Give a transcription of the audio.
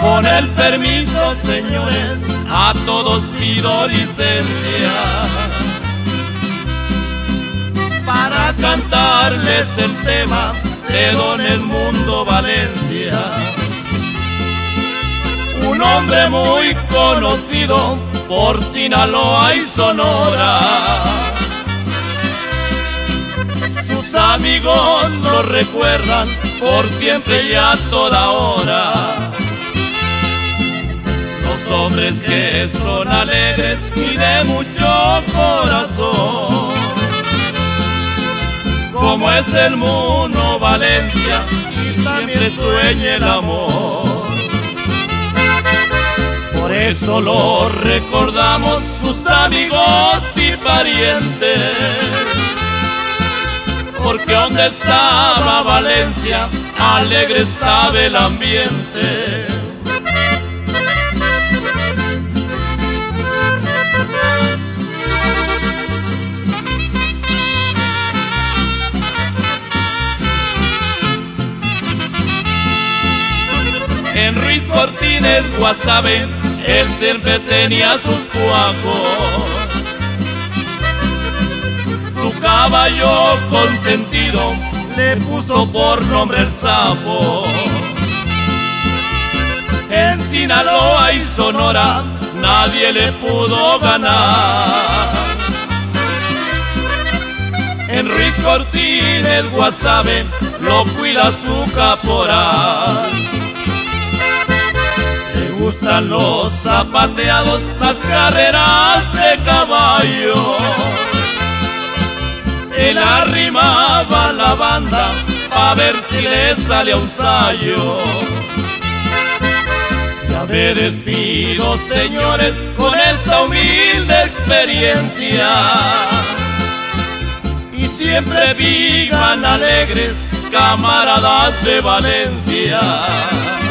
Con el permiso, señores, a todos pido licencia para cantarles el tema de Don Edmundo Valencia, un hombre muy conocido por Sinaloa y Sonora. Sus amigos lo recuerdan por siempre y a toda hora. Los hombres que son alegres y de mucho corazón, como es el Muno Valencia, y siempre sueña el amor. Por eso lo recordamos, sus amigos y parientes, porque donde estaba Valencia, alegre estaba el ambiente. En Ruiz Cortines, Guasave, él siempre tenía sus cuajos, su caballo consentido le puso por nombre el Sapo. En Sinaloa y Sonora nadie le pudo ganar. En Ruiz Cortines, Guasave, lo cuida su caporal. Le gustan los zapateados, las carreras de caballo. Él arrimaba la banda pa' ver si le salía un sayo. Ya me despido, señores, con esta humilde experiencia, y siempre vivan alegres, camaradas de Valencia.